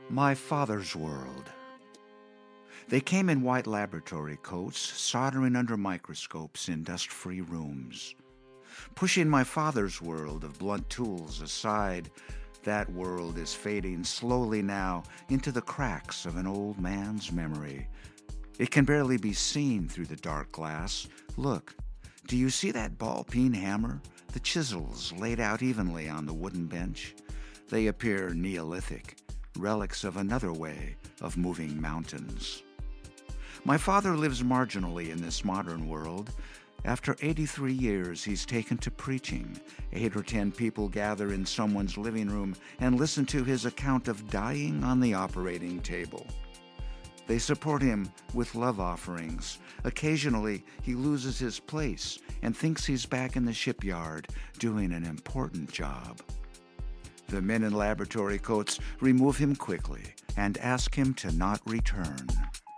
My father's world. They came in white laboratory coats, soldering under microscopes in dust-free rooms. Pushing my father's world of blunt tools aside, that world is fading slowly now into the cracks of an old man's memory. It can barely be seen through the dark glass. Look, do you see that ball-peen hammer? The chisels laid out evenly on the wooden bench? They appear Neolithic, relics of another way of moving mountains. My father lives marginally in this modern world. After 83 years, he's taken to preaching. 8 or 10 people gather in someone's living room and listen to his account of dying on the operating table. They support him with love offerings. Occasionally, he loses his place and thinks he's back in the shipyard doing an important job. The men in laboratory coats remove him quickly and ask him to not return.